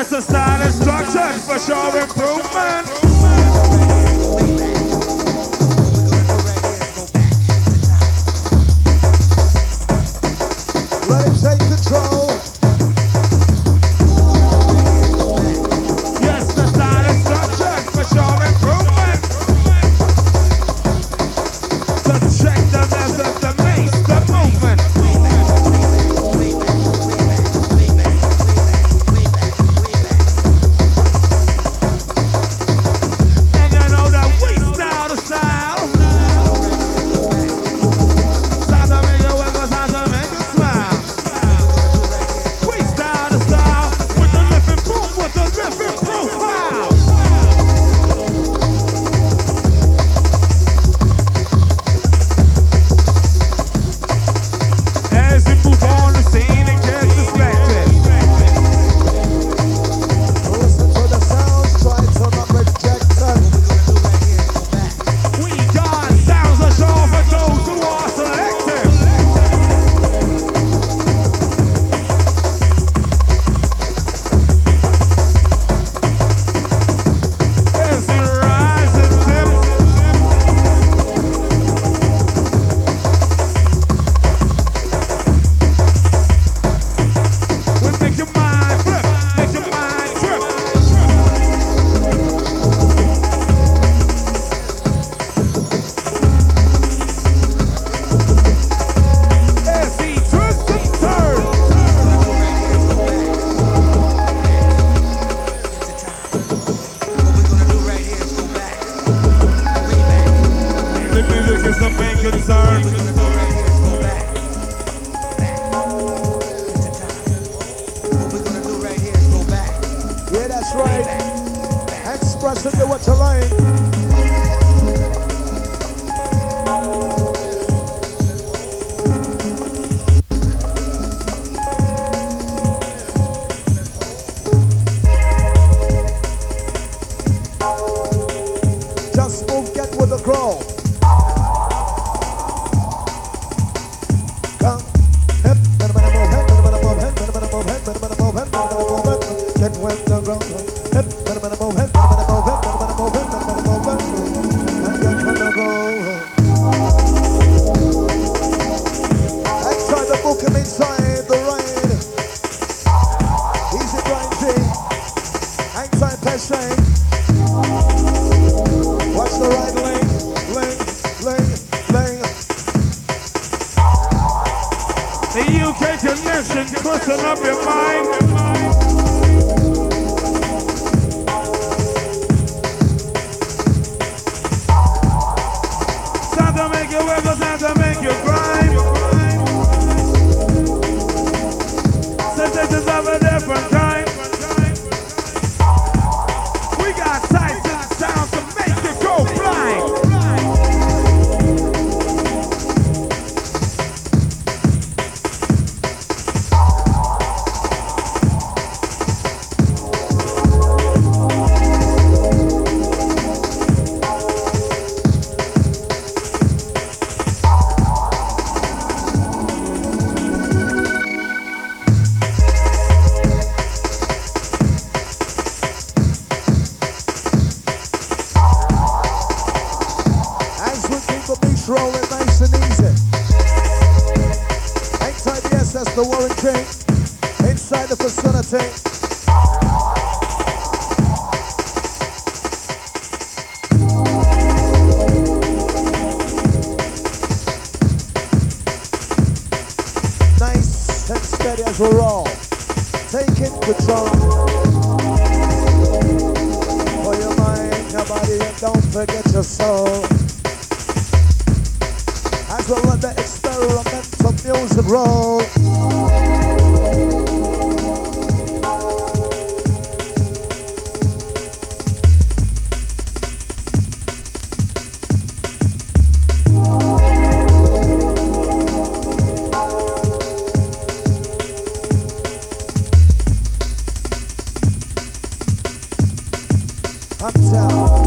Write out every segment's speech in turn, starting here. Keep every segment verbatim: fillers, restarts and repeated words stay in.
It's a style instruction for sure improvement. Let it take control. Yes, the style instruction for sure improvement. So check the method, the mace, the movement. And you know that we style the style. Style to make you wiggle, style to make you smile. We style the style with the living proof, with the living profile. As we move on the scene and get distracted. Listen to the sounds, try to not reject them. We got sounds of show for those who are selective. As we rise and dip. We make your mind flip, make your mind trip. As he twists and turns. The music is the main concern. Yeah, that's right. Express it to what you like. Just move, get with the grow. Come, hip, better better move, hip, better better move, hip, better better move, hip, better better move, hip, better better move, hip. Get with the grow. Hip, better better move, hip, better better move, hip, better better move, hip, better better move, hip. And get with the grow. Outside the book and inside the rain. Easy grinding. Outside Peshain. Watch the right lane, lane, lane, lane. The U K connection, twisting up your mind. Time to make you wiggle, time to make you grind. Sensations of a different kind. We got Tyson sound to make you go blind. As we keep the beats rolling nice and easy. Outside the S S, the Warren King. Inside the facility. Nice and steady as we roll. Taking control. For your mind, your body, and don't forget your soul. As we let the experimental music roll. Uptown.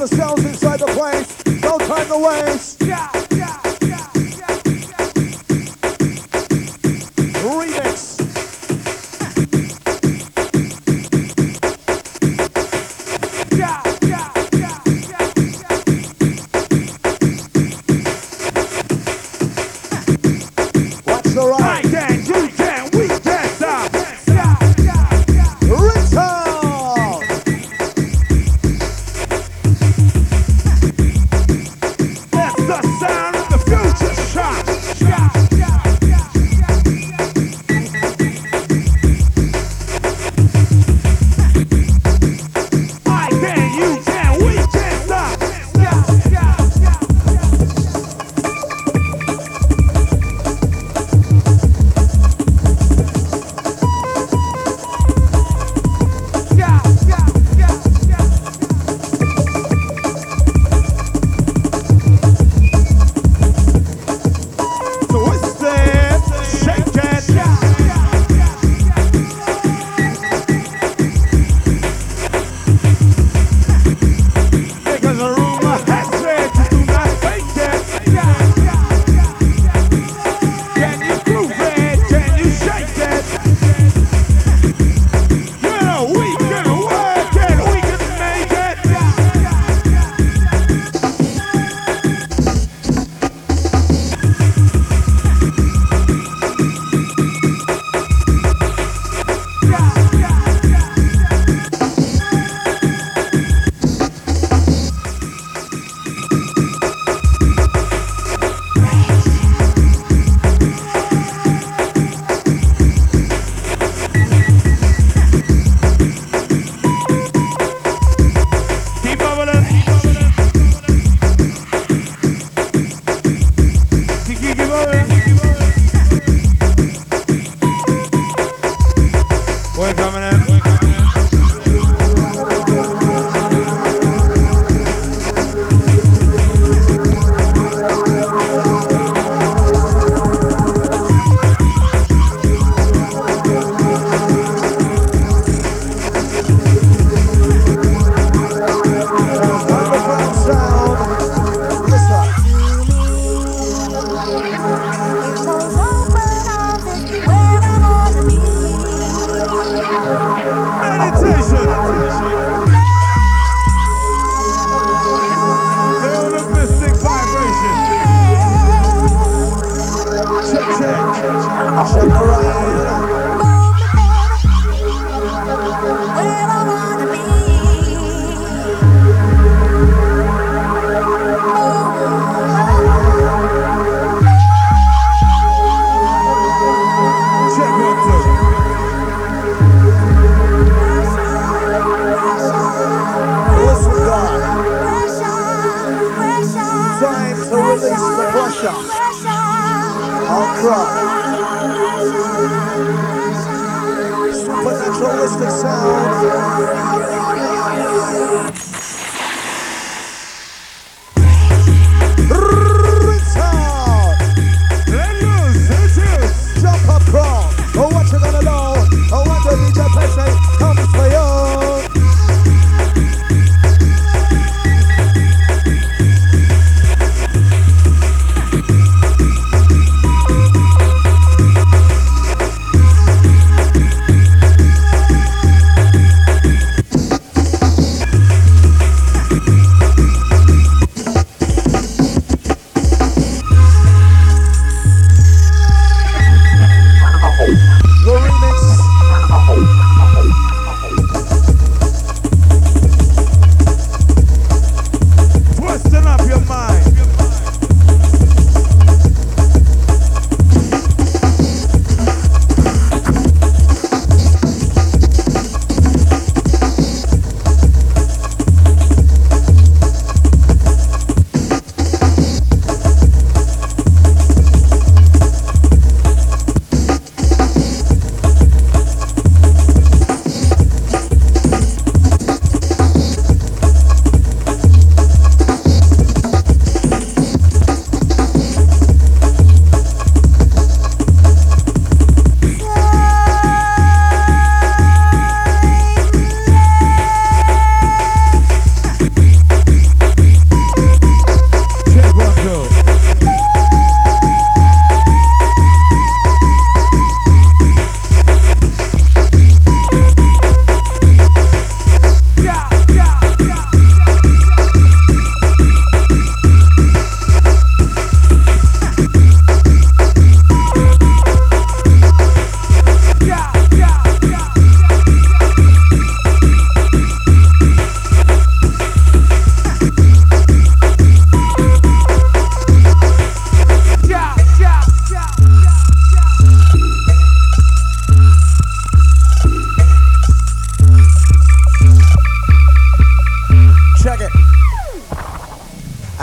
yourselves inside the place. No time to waste. Yeah, yeah, yeah, yeah, Remix. yeah, yeah, yeah, yeah, Watch the I right. can, you can, we can stop. Yeah, yeah, yeah. Ringtone. That's the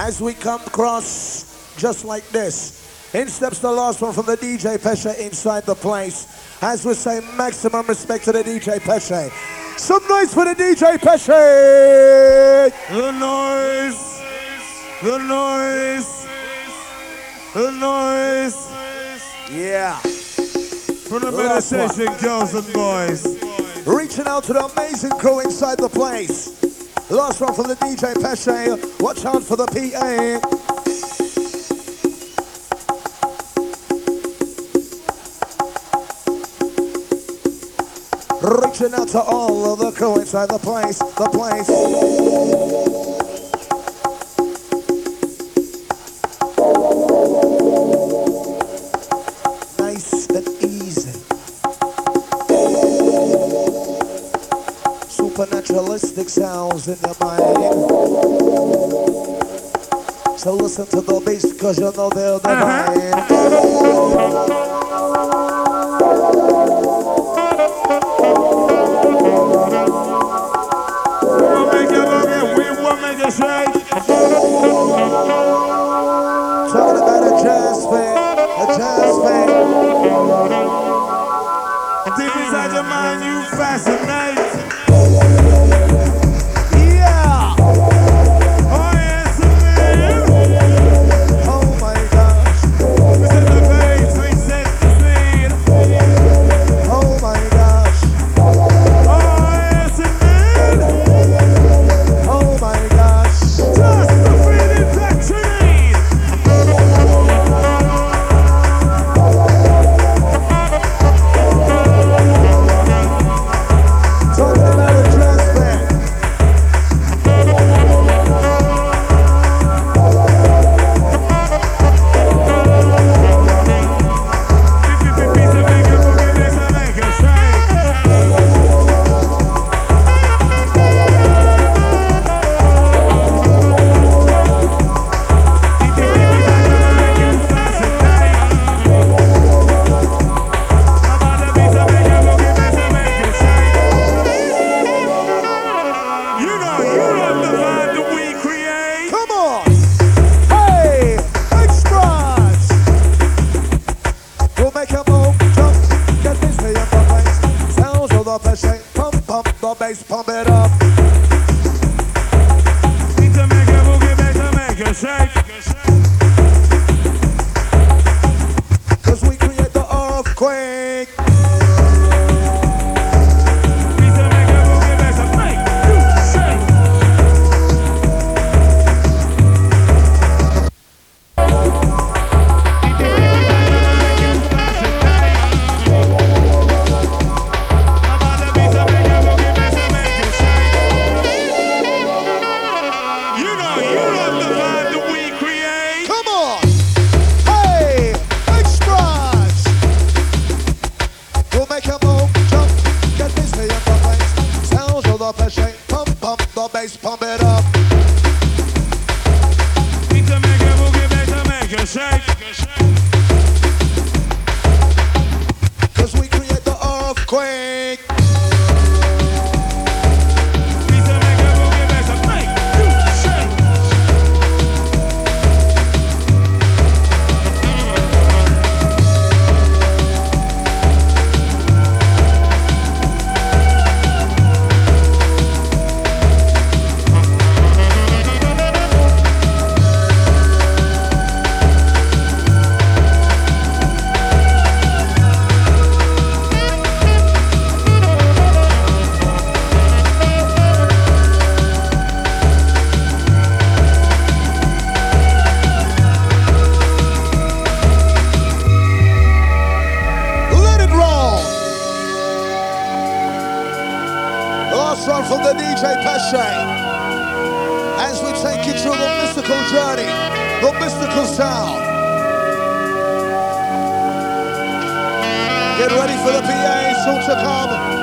As we come across just like this, in steps the last one from the D J Pesha inside the place. As we say, maximum respect to the D J Pesha. Some noise for the D J Pesha. The noise, the noise, the noise. Yeah. From the Last one. meditation girls and boys. Reaching out to the amazing crew inside the place. Last one from the D J Pesha. Watch out for the P A. Reaching out to all of the crew inside the place, the place. Nice and easy. Supernaturalistic sounds in your mind. So listen to the bass cause you know they're divine. Talking about a jazz fan, a jazz fan. Deep inside your mind, you fascinate. Yeah! Oh yes, man. Oh my gosh. We set the pace, we set the scene. Oh my gosh. Oh yes, man. Oh my gosh. Just the feeling that you need. Talking about a jazz fan. Come on. Hey, extras. We'll make a move, jump, get this way up the place. Sounds of the pressure, pump, pump the bass, pump it up. Cause we create the earthquake. Come on. Hey, extras. We'll make a move, jump, get this way up the place. Sounds of the pressure, pump, pump the bass, pump it up. Cause we create the earthquake. Let it roll. Last one from the D J Pesha. As we take you through the mystical journey, the mystical sound. Get ready for the P A soon to come.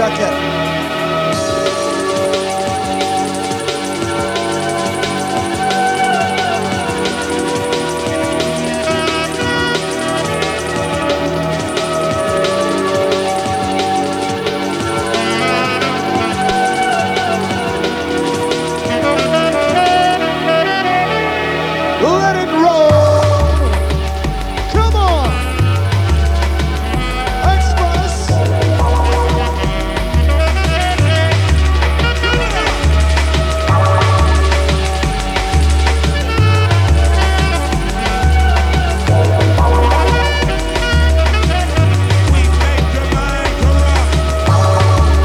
jacket. Let it roll. Come on. Express. We make your mind corrupt.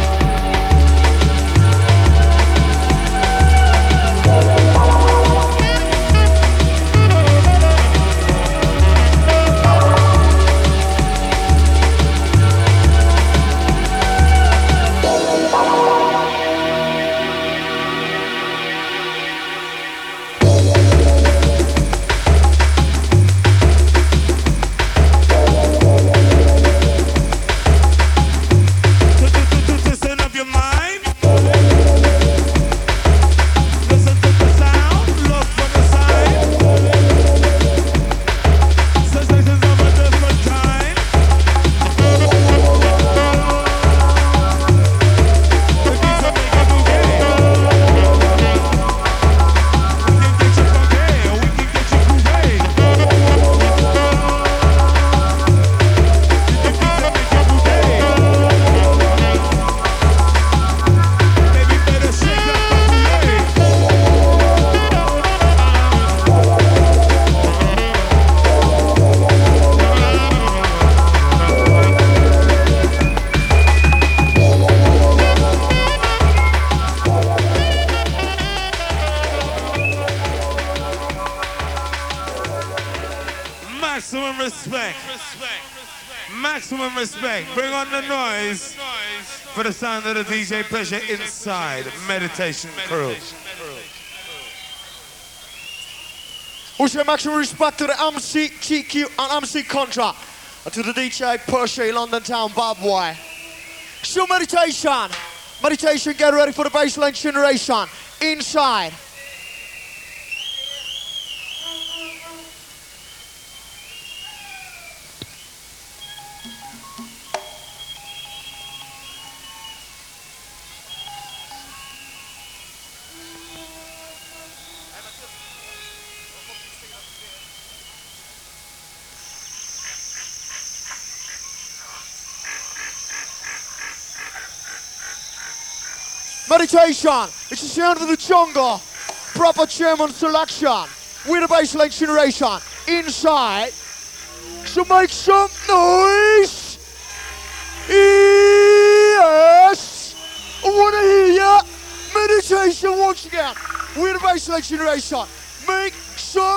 Listen of your mind. Listen to the sound. Look for the sign. Sensations of a different kind. The beats are making bouquet. We can get you funky, or we can get you groovy. The beats are making bouquet. Baby, better shake that booty. Maximum respect. Maximum respect. Bring on the noise for the sound of the D J Pleasure inside Meditation Crew. We show maximum respect to the M C T Q and M C Contra, and to the D J Percy London Town bad boy. So meditation, meditation, get ready for the baseline generation inside. Meditation, it's the sound of the jungle. Proper German selection with a baseline generation inside. So make some noise. Yes, I wanna hear ya. Meditation once again with a baseline generation. Make some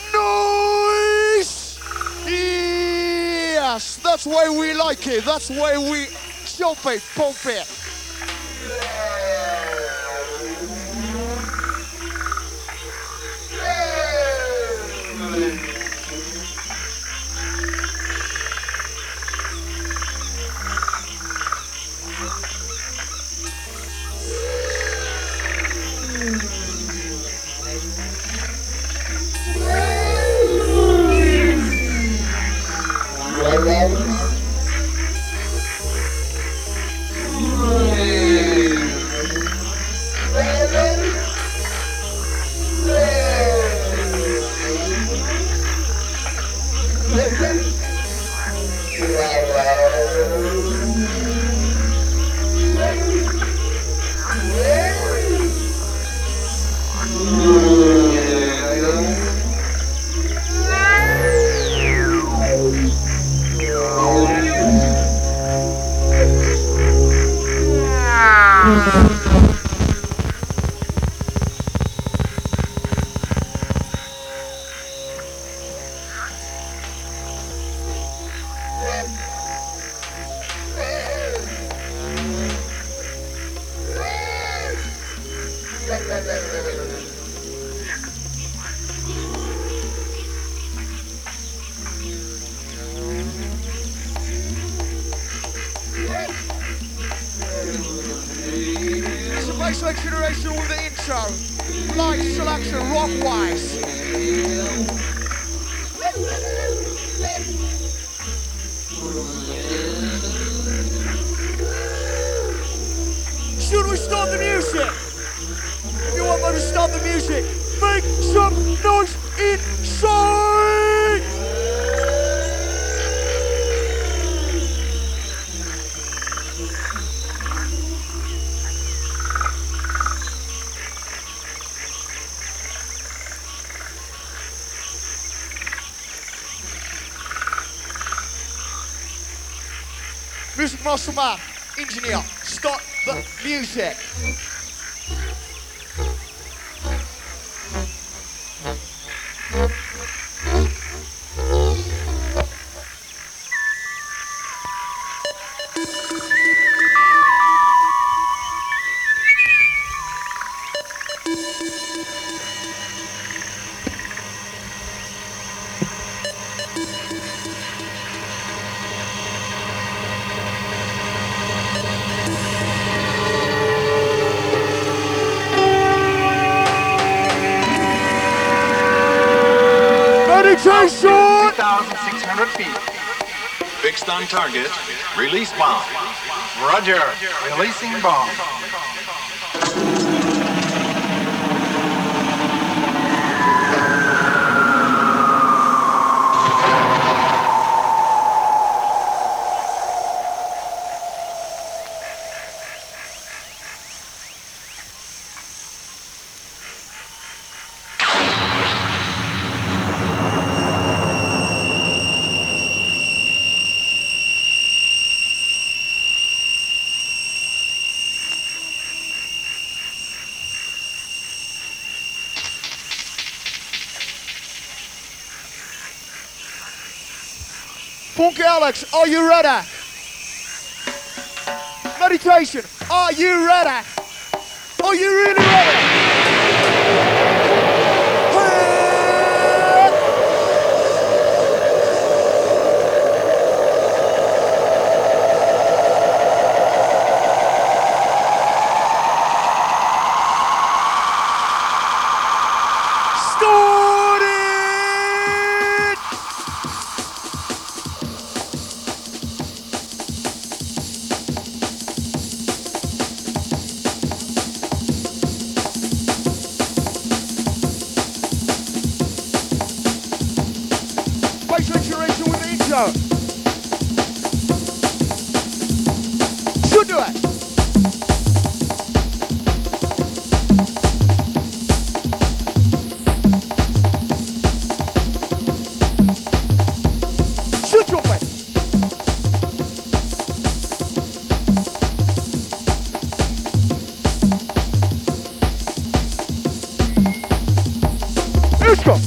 noise. Yes, that's why we like it. That's why we jump it, pump it. Next generation with the intro. Light selection, rock wise. Should we start the music? If you want me to start the music, make some noise inside! Music master man, engineer, start the music. two thousand six hundred feet. Fixed on target. Release bomb. Roger. Releasing bomb. Funky Alex, are you ready? Meditation, are you ready? Are you really ready? Should do it. Shoot your way. Let's go.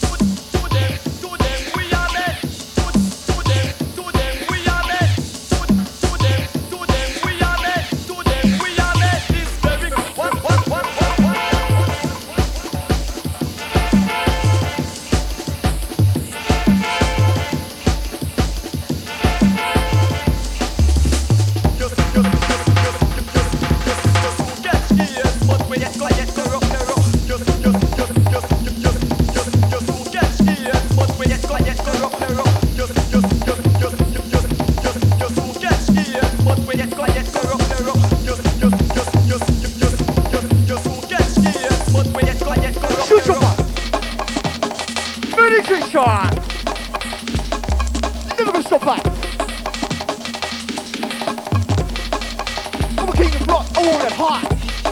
Never gonna stop that. I'm a king of rock, I want it hot.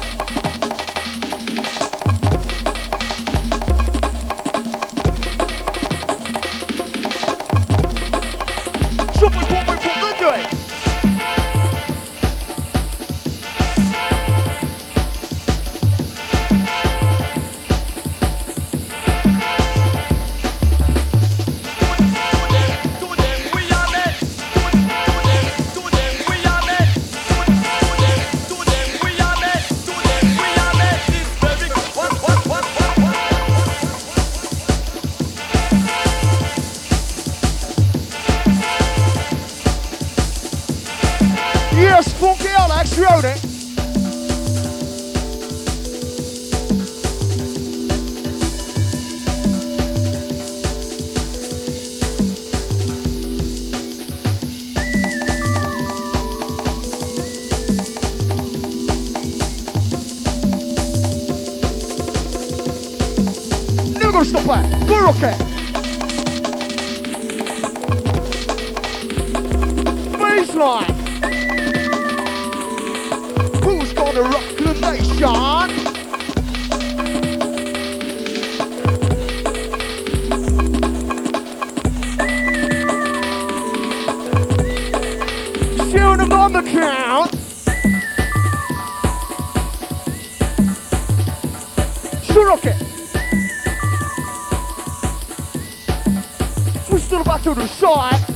Stop it, pop it, pop it, do it. Yes, Funky Alex, you own it. Push the back. Go rocket. Baseline. Who's gonna rock the nation? Shooting them on the count. Rocket. Switch to the back to the side.